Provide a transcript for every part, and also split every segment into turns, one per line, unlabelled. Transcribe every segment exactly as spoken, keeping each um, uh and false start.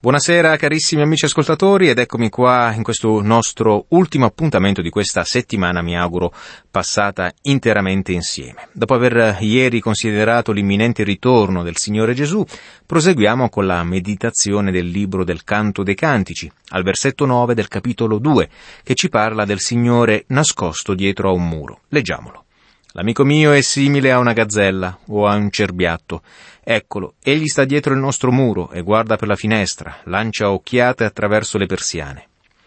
Buonasera carissimi amici ascoltatori ed eccomi qua in questo nostro ultimo appuntamento di questa settimana, mi auguro passata interamente insieme. Dopo aver ieri considerato l'imminente ritorno del Signore Gesù, proseguiamo con la meditazione del libro del Canto dei Cantici, al versetto nove del capitolo due, che ci parla del Signore nascosto dietro a un muro. Leggiamolo. L'amico mio è simile a una gazzella o a un cerbiatto. Eccolo, egli sta dietro il nostro muro e guarda per la finestra, lancia occhiate attraverso le persiane.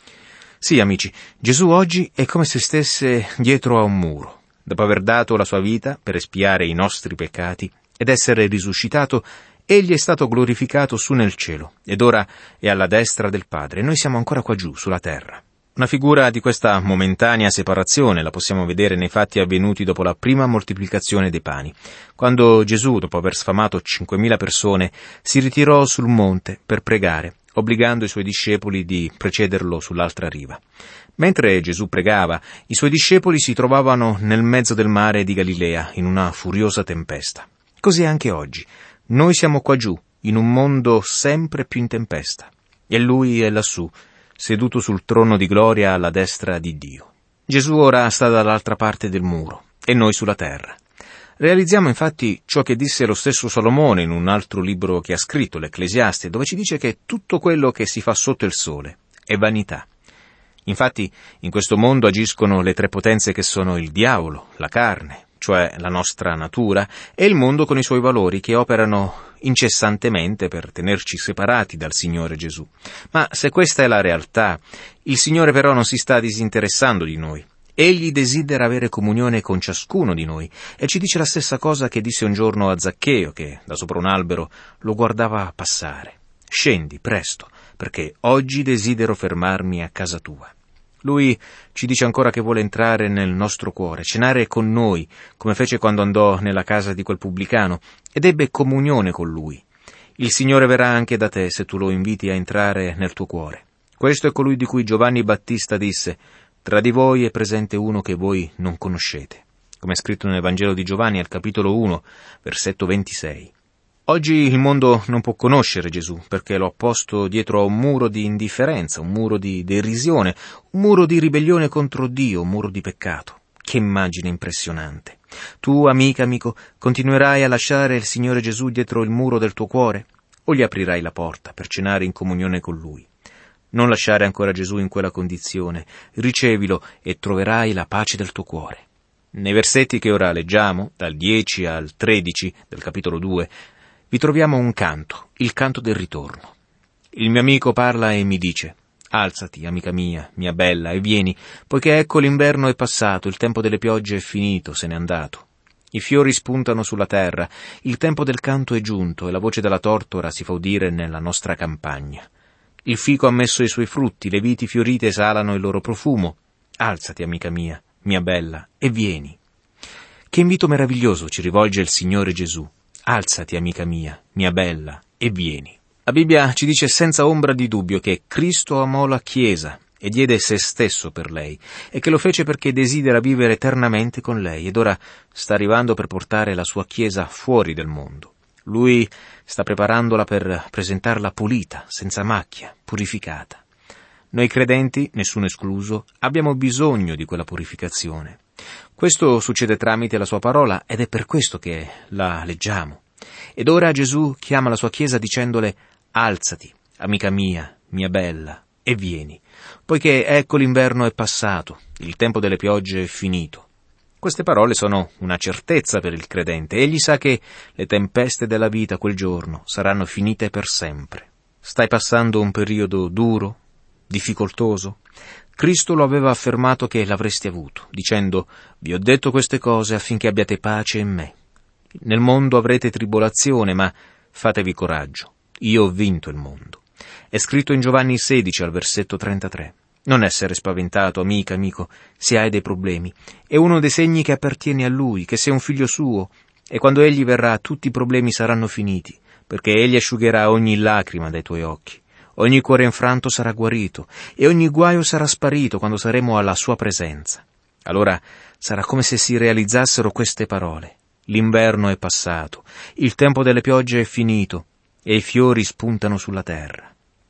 Sì, amici, Gesù oggi è come se stesse dietro a un muro. Dopo aver dato la sua vita per espiare i nostri peccati ed essere risuscitato, egli è stato glorificato su nel cielo ed ora è alla destra del Padre. Noi siamo ancora qua giù, sulla terra. Una figura di questa momentanea separazione la possiamo vedere nei fatti avvenuti dopo la prima moltiplicazione dei pani, quando Gesù, dopo aver sfamato cinquemila persone, si ritirò sul monte per pregare, obbligando i suoi discepoli di precederlo sull'altra riva. Mentre Gesù pregava, i suoi discepoli si trovavano nel mezzo del mare di Galilea, in una furiosa tempesta. Così anche oggi. Noi siamo qua giù, in un mondo sempre più in tempesta. E Lui è lassù, seduto sul trono di gloria alla destra di Dio. Gesù ora sta dall'altra parte del muro, e noi sulla terra. Realizziamo infatti ciò che disse lo stesso Salomone in un altro libro che ha scritto, l'Ecclesiaste, dove ci dice che tutto quello che si fa sotto il sole è vanità. Infatti, in questo mondo agiscono le tre potenze che sono il diavolo, la carne, cioè la nostra natura, e il mondo con i suoi valori che operano incessantemente per tenerci separati dal Signore Gesù. Ma se questa è la realtà, il Signore però non si sta disinteressando di noi. Egli desidera avere comunione con ciascuno di noi e ci dice la stessa cosa che disse un giorno a Zaccheo, che da sopra un albero lo guardava passare. Scendi presto, perché oggi desidero fermarmi a casa tua. Lui ci dice ancora che vuole entrare nel nostro cuore, cenare con noi, come fece quando andò nella casa di quel pubblicano, ed ebbe comunione con lui. Il Signore verrà anche da te se tu lo inviti a entrare nel tuo cuore. Questo è colui di cui Giovanni Battista disse: «Tra di voi è presente uno che voi non conoscete», come è scritto nel Vangelo di Giovanni al capitolo uno, versetto ventisei. Oggi il mondo non può conoscere Gesù perché lo ha posto dietro a un muro di indifferenza, un muro di derisione, un muro di ribellione contro Dio, un muro di peccato. Che immagine impressionante! Tu, amica, amico, continuerai a lasciare il Signore Gesù dietro il muro del tuo cuore o gli aprirai la porta per cenare in comunione con Lui? Non lasciare ancora Gesù in quella condizione, ricevilo e troverai la pace del tuo cuore. Nei versetti che ora leggiamo, dal dieci al tredici del capitolo due, vi troviamo un canto, il canto del ritorno. Il mio amico parla e mi dice: «Alzati, amica mia, mia bella, e vieni, poiché ecco l'inverno è passato, il tempo delle piogge è finito, se n'è andato. I fiori spuntano sulla terra, il tempo del canto è giunto e la voce della tortora si fa udire nella nostra campagna. Il fico ha messo i suoi frutti, le viti fiorite esalano il loro profumo. Alzati, amica mia, mia bella, e vieni». Che invito meraviglioso ci rivolge il Signore Gesù. Alzati, amica mia, mia bella, e vieni. La Bibbia ci dice senza ombra di dubbio che Cristo amò la Chiesa e diede se stesso per lei, e che lo fece perché desidera vivere eternamente con lei, ed ora sta arrivando per portare la sua Chiesa fuori del mondo. Lui sta preparandola per presentarla pulita, senza macchia, purificata. Noi credenti, nessuno escluso, abbiamo bisogno di quella purificazione. Questo succede tramite la sua parola ed è per questo che la leggiamo. Ed ora Gesù chiama la sua Chiesa dicendole: «Alzati, amica mia, mia bella, e vieni, poiché ecco l'inverno è passato, il tempo delle piogge è finito». Queste parole sono una certezza per il credente. Egli sa che le tempeste della vita quel giorno saranno finite per sempre. Stai passando un periodo duro, difficoltoso? Cristo lo aveva affermato che l'avresti avuto, dicendo: «Vi ho detto queste cose affinché abbiate pace in me. Nel mondo avrete tribolazione, ma fatevi coraggio, io ho vinto il mondo». È scritto in Giovanni sedici al versetto trentatré. Non essere spaventato, amica, amico, se hai dei problemi. È uno dei segni che appartieni a Lui, che sei un figlio suo, e quando Egli verrà tutti i problemi saranno finiti, perché Egli asciugherà ogni lacrima dai tuoi occhi. Ogni cuore infranto sarà guarito e ogni guaio sarà sparito quando saremo alla sua presenza. Allora sarà come se si realizzassero queste parole: l'inverno è passato, il tempo delle piogge è finito e i fiori spuntano sulla terra.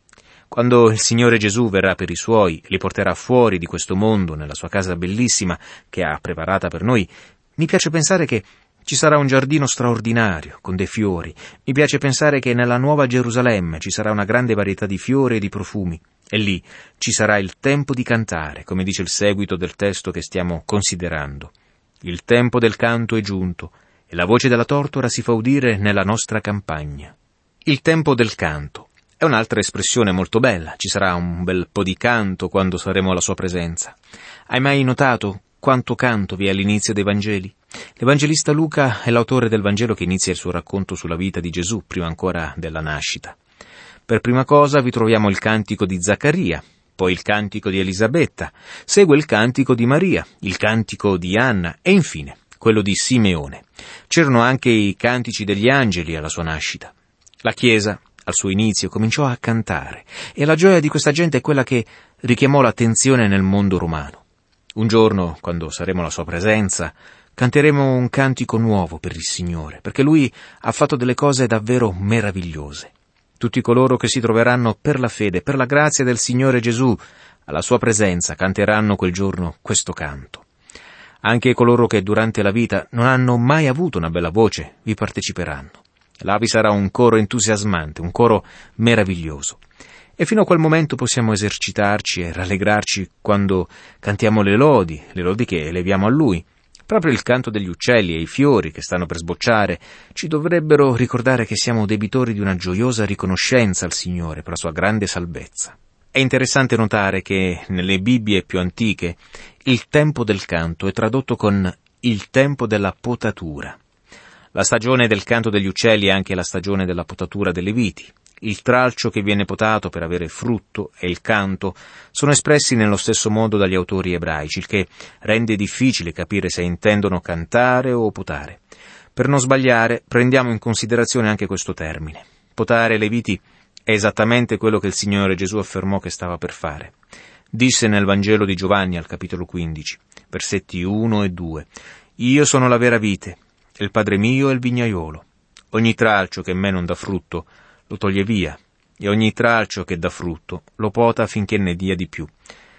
Quando il Signore Gesù verrà per i Suoi, li porterà fuori di questo mondo, nella sua casa bellissima che ha preparata per noi, mi piace pensare che ci sarà un giardino straordinario, con dei fiori. Mi piace pensare che nella Nuova Gerusalemme ci sarà una grande varietà di fiori e di profumi. E lì ci sarà il tempo di cantare, come dice il seguito del testo che stiamo considerando. Il tempo del canto è giunto, e la voce della tortora si fa udire nella nostra campagna. Il tempo del canto è un'altra espressione molto bella. Ci sarà un bel po' di canto quando saremo alla sua presenza. Hai mai notato quanto canto vi è all'inizio dei Vangeli? L'Evangelista Luca è l'autore del Vangelo che inizia il suo racconto sulla vita di Gesù, prima ancora della nascita. Per prima cosa vi troviamo il cantico di Zaccaria, poi il cantico di Elisabetta, segue il cantico di Maria, il cantico di Anna e infine quello di Simeone. C'erano anche i cantici degli angeli alla sua nascita. La Chiesa, al suo inizio, cominciò a cantare, e la gioia di questa gente è quella che richiamò l'attenzione nel mondo romano. Un giorno, quando saremo alla sua presenza, canteremo un cantico nuovo per il Signore, perché Lui ha fatto delle cose davvero meravigliose. Tutti coloro che si troveranno per la fede, per la grazia del Signore Gesù, alla sua presenza canteranno quel giorno questo canto. Anche coloro che durante la vita non hanno mai avuto una bella voce vi parteciperanno. Là vi sarà un coro entusiasmante, un coro meraviglioso. E fino a quel momento possiamo esercitarci e rallegrarci quando cantiamo le lodi, le lodi che eleviamo a Lui. Proprio il canto degli uccelli e i fiori che stanno per sbocciare ci dovrebbero ricordare che siamo debitori di una gioiosa riconoscenza al Signore per la sua grande salvezza. È interessante notare che nelle Bibbie più antiche il tempo del canto è tradotto con il tempo della potatura. La stagione del canto degli uccelli è anche la stagione della potatura delle viti. Il tralcio che viene potato per avere frutto e il canto sono espressi nello stesso modo dagli autori ebraici, il che rende difficile capire se intendono cantare o potare. Per non sbagliare, prendiamo in considerazione anche questo termine. Potare le viti è esattamente quello che il Signore Gesù affermò che stava per fare. Disse nel Vangelo di Giovanni al capitolo quindici, versetti uno e due, «Io sono la vera vite, e il Padre mio è il vignaiolo. Ogni tralcio che in me non dà frutto lo toglie via, e ogni tralcio che dà frutto lo pota affinché ne dia di più».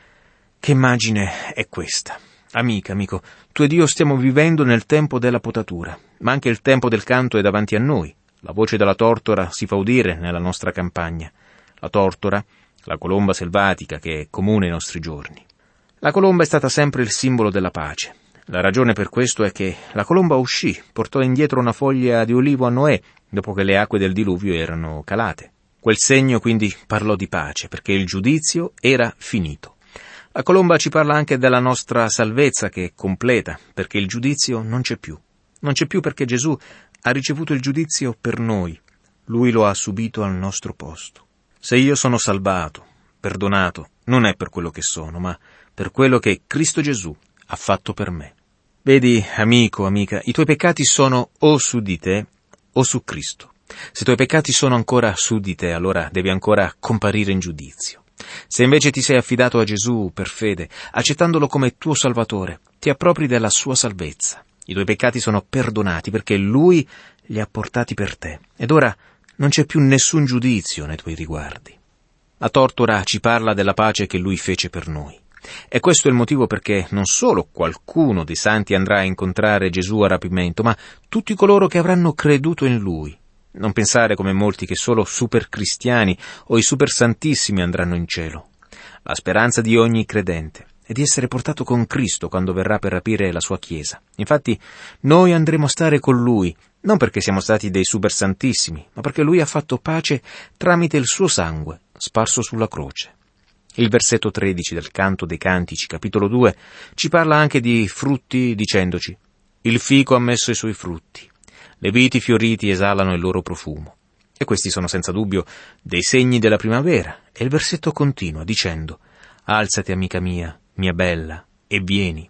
Che immagine è questa? Amica, amico, tu ed io stiamo vivendo nel tempo della potatura, ma anche il tempo del canto è davanti a noi. La voce della tortora si fa udire nella nostra campagna. La tortora, la colomba selvatica che è comune ai nostri giorni. La colomba è stata sempre il simbolo della pace. La ragione per questo è che la colomba uscì, portò indietro una foglia di olivo a Noè, dopo che le acque del diluvio erano calate. Quel segno quindi parlò di pace, perché il giudizio era finito. La colomba ci parla anche della nostra salvezza che è completa, perché il giudizio non c'è più. Non c'è più perché Gesù ha ricevuto il giudizio per noi. Lui lo ha subito al nostro posto. Se io sono salvato, perdonato, non è per quello che sono, ma per quello che Cristo Gesù ha fatto per me. Vedi, amico, amica, i tuoi peccati sono o su di te o su Cristo. Se i tuoi peccati sono ancora su di te, allora devi ancora comparire in giudizio. Se invece ti sei affidato a Gesù per fede, accettandolo come tuo Salvatore, ti appropri della sua salvezza. I tuoi peccati sono perdonati perché Lui li ha portati per te. Ed ora non c'è più nessun giudizio nei tuoi riguardi. La tortora ci parla della pace che Lui fece per noi. E questo è il motivo perché non solo qualcuno dei santi andrà a incontrare Gesù a rapimento, ma tutti coloro che avranno creduto in Lui. Non pensare come molti che solo super cristiani o i super santissimi andranno in cielo. La speranza di ogni credente è di essere portato con Cristo quando verrà per rapire la sua Chiesa. Infatti noi andremo a stare con Lui, non perché siamo stati dei super santissimi, ma perché Lui ha fatto pace tramite il suo sangue sparso sulla croce. Il versetto tredici del Canto dei Cantici, capitolo due, ci parla anche di frutti dicendoci: «Il fico ha messo i suoi frutti, le viti fioriti esalano il loro profumo». E questi sono senza dubbio dei segni della primavera. E il versetto continua dicendo: «Alzati, amica mia, mia bella, e vieni».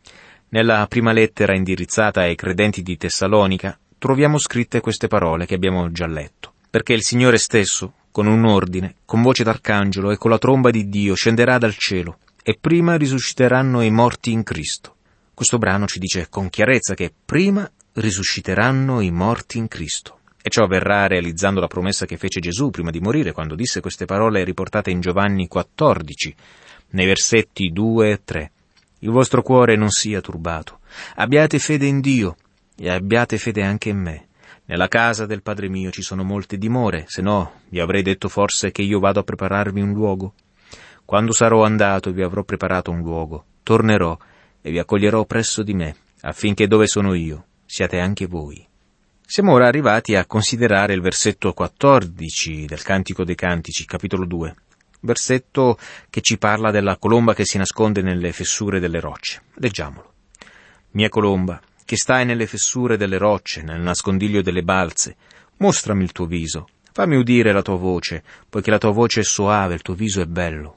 Nella prima lettera indirizzata ai credenti di Tessalonica troviamo scritte queste parole che abbiamo già letto. Perché il Signore stesso, con un ordine, con voce d'arcangelo e con la tromba di Dio, scenderà dal cielo, e prima risusciteranno i morti in Cristo. Questo brano ci dice con chiarezza che prima risusciteranno i morti in Cristo. E ciò avverrà realizzando la promessa che fece Gesù prima di morire, quando disse queste parole riportate in Giovanni quattordici, nei versetti due e tre. Il vostro cuore non sia turbato. Abbiate fede in Dio e abbiate fede anche in me. Nella casa del Padre mio ci sono molte dimore, se no vi avrei detto forse che io vado a prepararvi un luogo. Quando sarò andato e vi avrò preparato un luogo, tornerò e vi accoglierò presso di me, affinché dove sono io siate anche voi. Siamo ora arrivati a considerare il versetto quattordici del Cantico dei Cantici, capitolo due, versetto che ci parla della colomba che si nasconde nelle fessure delle rocce. Leggiamolo. Mia colomba, che stai nelle fessure delle rocce, nel nascondiglio delle balze, mostrami il tuo viso, fammi udire la tua voce, poiché la tua voce è soave, il tuo viso è bello.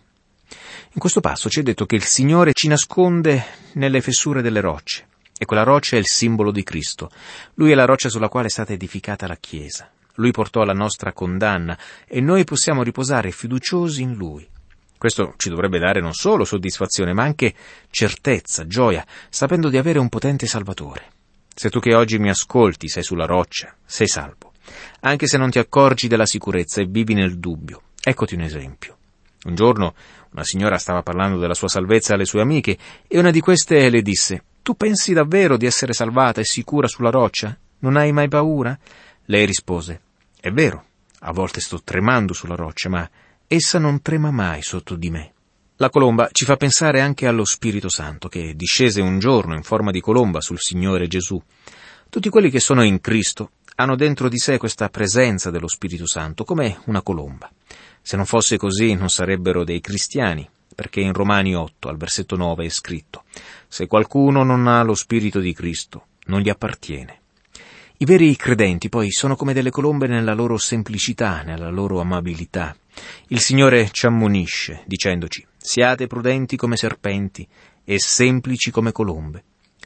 In questo passo ci è detto che il Signore ci nasconde nelle fessure delle rocce. E quella roccia è il simbolo di Cristo. Lui è la roccia sulla quale è stata edificata la Chiesa. Lui portò la nostra condanna e noi possiamo riposare fiduciosi in Lui. Questo ci dovrebbe dare non solo soddisfazione, ma anche certezza, gioia, sapendo di avere un potente Salvatore. Se tu che oggi mi ascolti sei sulla roccia, sei salvo. Anche se non ti accorgi della sicurezza e vivi nel dubbio. Eccoti un esempio. Un giorno una signora stava parlando della sua salvezza alle sue amiche e una di queste le disse: «Tu pensi davvero di essere salvata e sicura sulla roccia? Non hai mai paura?» Lei rispose: «È vero, a volte sto tremando sulla roccia, ma essa non trema mai sotto di me». La colomba ci fa pensare anche allo Spirito Santo, che discese un giorno in forma di colomba sul Signore Gesù. Tutti quelli che sono in Cristo hanno dentro di sé questa presenza dello Spirito Santo, come una colomba. Se non fosse così non sarebbero dei cristiani, perché in Romani otto, al versetto nove, è scritto: «Se qualcuno non ha lo Spirito di Cristo, non gli appartiene». I veri credenti poi sono come delle colombe nella loro semplicità, nella loro amabilità. Il Signore ci ammonisce, dicendoci: «Siate prudenti come serpenti e semplici come colombe».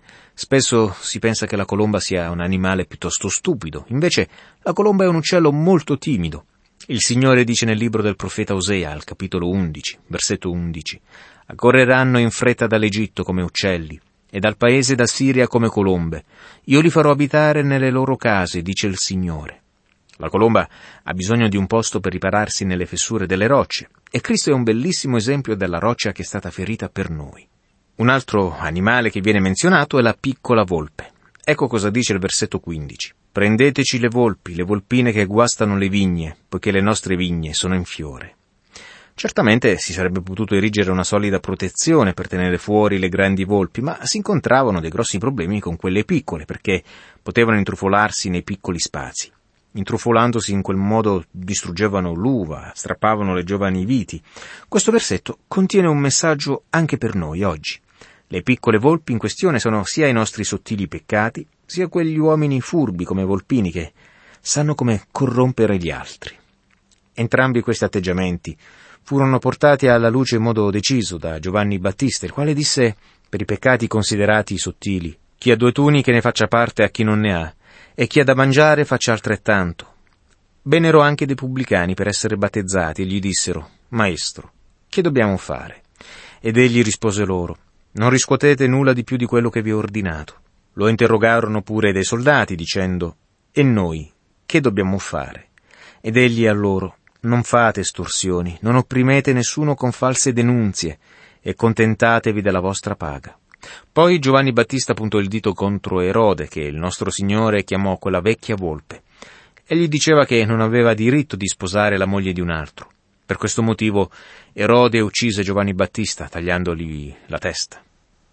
Spesso si pensa che la colomba sia un animale piuttosto stupido, invece la colomba è un uccello molto timido. Il Signore dice nel libro del profeta Osea, al capitolo undici, versetto undici: «Accorreranno in fretta dall'Egitto come uccelli, e dal paese da Siria come colombe. Io li farò abitare nelle loro case, dice il Signore». La colomba ha bisogno di un posto per ripararsi nelle fessure delle rocce, e Cristo è un bellissimo esempio della roccia che è stata ferita per noi. Un altro animale che viene menzionato è la piccola volpe. Ecco cosa dice il versetto quindici. «Prendeteci le volpi, le volpine che guastano le vigne, poiché le nostre vigne sono in fiore». Certamente si sarebbe potuto erigere una solida protezione per tenere fuori le grandi volpi, ma si incontravano dei grossi problemi con quelle piccole, perché potevano intrufolarsi nei piccoli spazi. Intrufolandosi in quel modo distruggevano l'uva, strappavano le giovani viti. Questo versetto contiene un messaggio anche per noi oggi. Le piccole volpi in questione sono sia i nostri sottili peccati, sia quegli uomini furbi come volpini che sanno come corrompere gli altri. Entrambi questi atteggiamenti furono portati alla luce in modo deciso da Giovanni Battista, il quale disse, per i peccati considerati sottili: «Chi ha due tuniche ne faccia parte a chi non ne ha, e chi ha da mangiare faccia altrettanto». Vennero anche dei pubblicani per essere battezzati e gli dissero: «Maestro, che dobbiamo fare?» Ed egli rispose loro: «Non riscuotete nulla di più di quello che vi ho ordinato». Lo interrogarono pure dei soldati, dicendo: «E noi, che dobbiamo fare?» Ed egli a loro: «Non fate estorsioni, non opprimete nessuno con false denunzie, e contentatevi della vostra paga». Poi Giovanni Battista puntò il dito contro Erode, che il nostro Signore chiamò quella vecchia volpe. Egli diceva che non aveva diritto di sposare la moglie di un altro. Per questo motivo Erode uccise Giovanni Battista, tagliandogli la testa.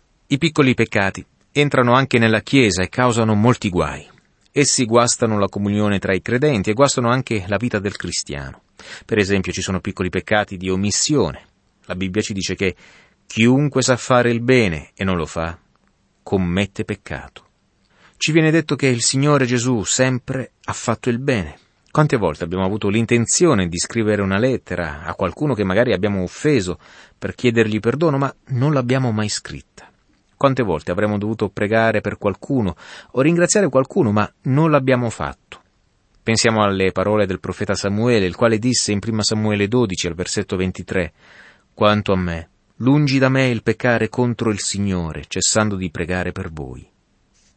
I piccoli peccati entrano anche nella Chiesa e causano molti guai. Essi guastano la comunione tra i credenti e guastano anche la vita del cristiano. Per esempio, ci sono piccoli peccati di omissione. La Bibbia ci dice che chiunque sa fare il bene e non lo fa, commette peccato. Ci viene detto che il Signore Gesù sempre ha fatto il bene. Quante volte abbiamo avuto l'intenzione di scrivere una lettera a qualcuno che magari abbiamo offeso per chiedergli perdono, ma non l'abbiamo mai scritta. Quante volte avremmo dovuto pregare per qualcuno o ringraziare qualcuno, ma non l'abbiamo fatto. Pensiamo alle parole del profeta Samuele, il quale disse in primo Samuele dodici, al versetto ventitré: «Quanto a me, lungi da me il peccare contro il Signore, cessando di pregare per voi».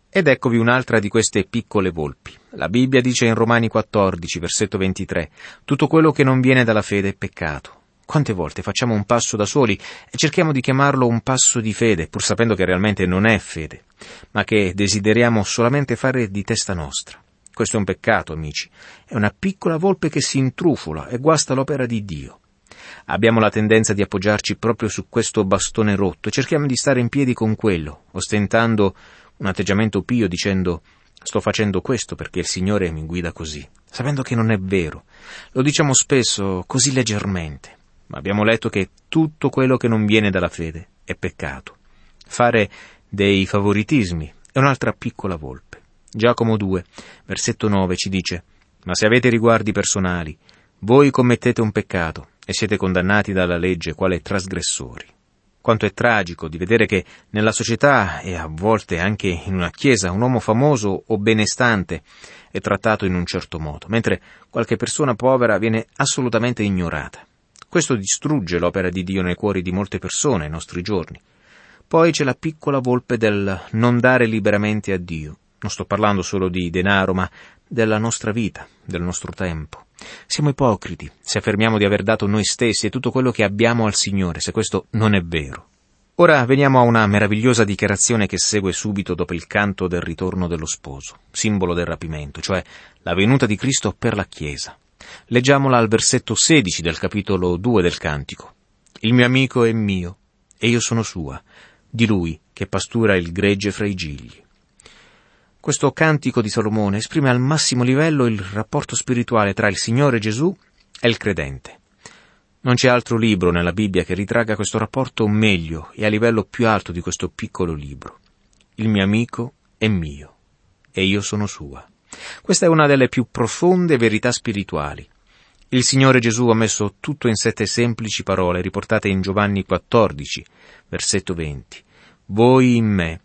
Ed eccovi un'altra di queste piccole volpi. La Bibbia dice in Romani quattordici, versetto ventitré, tutto quello che non viene dalla fede è peccato. Quante volte facciamo un passo da soli e cerchiamo di chiamarlo un passo di fede, pur sapendo che realmente non è fede, ma che desideriamo solamente fare di testa nostra. Questo è un peccato, amici. È una piccola volpe che si intrufola e guasta l'opera di Dio. Abbiamo la tendenza di appoggiarci proprio su questo bastone rotto e cerchiamo di stare in piedi con quello, ostentando un atteggiamento pio dicendo «sto facendo questo perché il Signore mi guida così», sapendo che non è vero. Lo diciamo spesso così leggermente, ma abbiamo letto che tutto quello che non viene dalla fede è peccato. Fare dei favoritismi è un'altra piccola volpe. Giacomo due, versetto nove ci dice «Ma se avete riguardi personali, voi commettete un peccato e siete condannati dalla legge quale trasgressori». Quanto è tragico di vedere che nella società e a volte anche in una chiesa un uomo famoso o benestante è trattato in un certo modo, mentre qualche persona povera viene assolutamente ignorata. Questo distrugge l'opera di Dio nei cuori di molte persone ai nostri giorni. Poi c'è la piccola volpe del non dare liberamente a Dio. Non sto parlando solo di denaro, ma della nostra vita, del nostro tempo. Siamo ipocriti se affermiamo di aver dato noi stessi e tutto quello che abbiamo al Signore, se questo non è vero. Ora veniamo a una meravigliosa dichiarazione che segue subito dopo il canto del ritorno dello sposo, simbolo del rapimento, cioè la venuta di Cristo per la Chiesa. Leggiamola al versetto sedici del capitolo due del Cantico. «Il mio amico è mio, e io sono sua, di lui che pastura il gregge fra i gigli». Questo cantico di Salomone esprime al massimo livello il rapporto spirituale tra il Signore Gesù e il credente. Non c'è altro libro nella Bibbia che ritragga questo rapporto meglio e a livello più alto di questo piccolo libro. Il mio amico è mio, e io sono sua. Questa è una delle più profonde verità spirituali. Il Signore Gesù ha messo tutto in sette semplici parole riportate in Giovanni quattordici, versetto venti. Voi in me,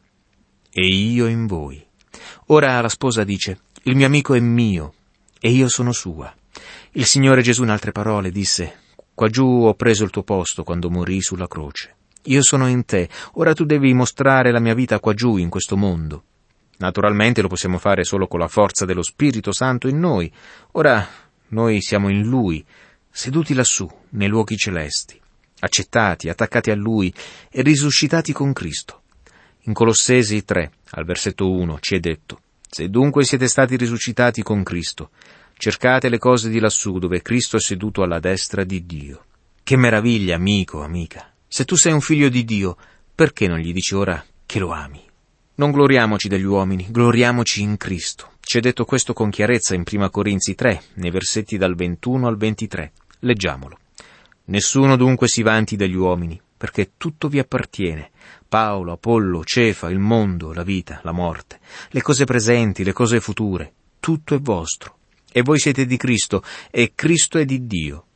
e io in voi. Ora la sposa dice, il mio amico è mio, e io sono sua. Il Signore Gesù, in altre parole, disse, quaggiù ho preso il tuo posto quando morii sulla croce. Io sono in te, ora tu devi mostrare la mia vita quaggiù in questo mondo. Naturalmente lo possiamo fare solo con la forza dello Spirito Santo in noi. Ora noi siamo in Lui, seduti lassù, nei luoghi celesti, accettati, attaccati a Lui e risuscitati con Cristo. In Colossesi tre, al versetto uno, ci è detto, se dunque siete stati risuscitati con Cristo, cercate le cose di lassù dove Cristo è seduto alla destra di Dio. Che meraviglia, amico, amica! Se tu sei un figlio di Dio, perché non gli dici ora che lo ami? Non gloriamoci degli uomini, gloriamoci in Cristo. Ci è detto questo con chiarezza in prima Corinzi tre, nei versetti dal ventuno al ventitré. Leggiamolo. Nessuno dunque si vanti degli uomini, perché tutto vi appartiene. Paolo, Apollo, Cefa, il mondo, la vita, la morte, le cose presenti, le cose future, tutto è vostro. E voi siete di Cristo, e Cristo è di Dio.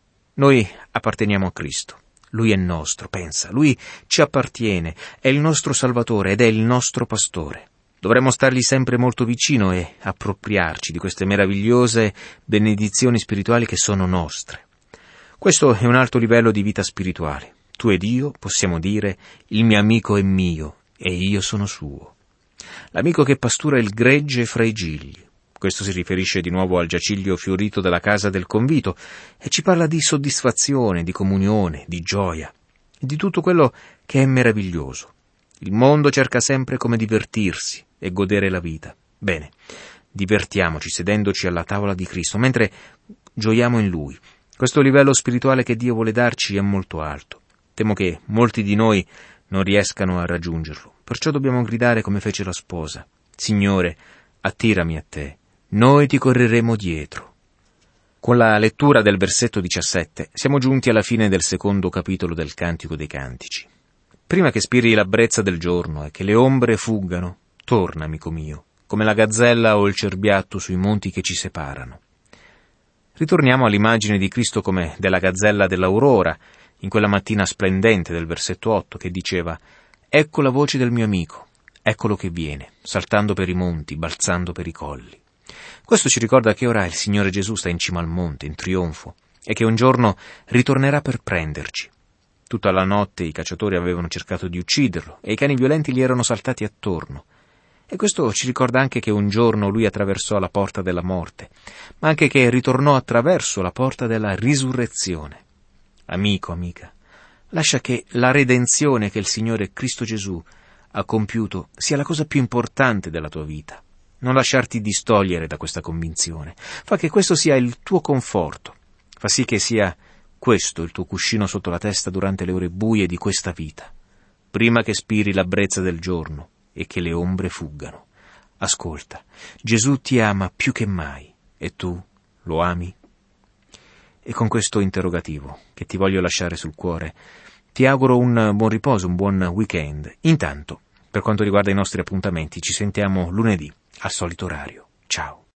Noi apparteniamo a Cristo. Lui è nostro, pensa, Lui ci appartiene, è il nostro Salvatore ed è il nostro Pastore. Dovremmo stargli sempre molto vicino e appropriarci di queste meravigliose benedizioni spirituali che sono nostre. Questo è un alto livello di vita spirituale. Tu ed io possiamo dire, il mio amico è mio e io sono suo. L'amico che pastura il gregge fra i gigli. Questo si riferisce di nuovo al giaciglio fiorito della casa del convito e ci parla di soddisfazione, di comunione, di gioia, di tutto quello che è meraviglioso. Il mondo cerca sempre come divertirsi e godere la vita. Bene, divertiamoci sedendoci alla tavola di Cristo, mentre gioiamo in Lui. Questo livello spirituale che Dio vuole darci è molto alto. Temo che molti di noi non riescano a raggiungerlo, perciò dobbiamo gridare come fece la sposa. Signore, attirami a te, noi ti correremo dietro. Con la lettura del versetto diciassette siamo giunti alla fine del secondo capitolo del Cantico dei Cantici. Prima che spiri la brezza del giorno e che le ombre fuggano, torna, amico mio, come la gazzella o il cerbiatto sui monti che ci separano. Ritorniamo all'immagine di Cristo come della gazzella dell'aurora, in quella mattina splendente del versetto otto, che diceva «Ecco la voce del mio amico, eccolo che viene, saltando per i monti, balzando per i colli». Questo ci ricorda che ora il Signore Gesù sta in cima al monte, in trionfo, e che un giorno ritornerà per prenderci. Tutta la notte i cacciatori avevano cercato di ucciderlo, e i cani violenti gli erano saltati attorno. E questo ci ricorda anche che un giorno lui attraversò la porta della morte, ma anche che ritornò attraverso la porta della risurrezione. Amico, amica, lascia che la redenzione che il Signore Cristo Gesù ha compiuto sia la cosa più importante della tua vita. Non lasciarti distogliere da questa convinzione. Fa che questo sia il tuo conforto. Fa sì che sia questo il tuo cuscino sotto la testa durante le ore buie di questa vita, prima che spiri la brezza del giorno e che le ombre fuggano. Ascolta, Gesù ti ama più che mai, e tu lo ami? E con questo interrogativo che ti voglio lasciare sul cuore, ti auguro un buon riposo, un buon weekend. Intanto, per quanto riguarda i nostri appuntamenti, ci sentiamo lunedì, al solito orario. Ciao.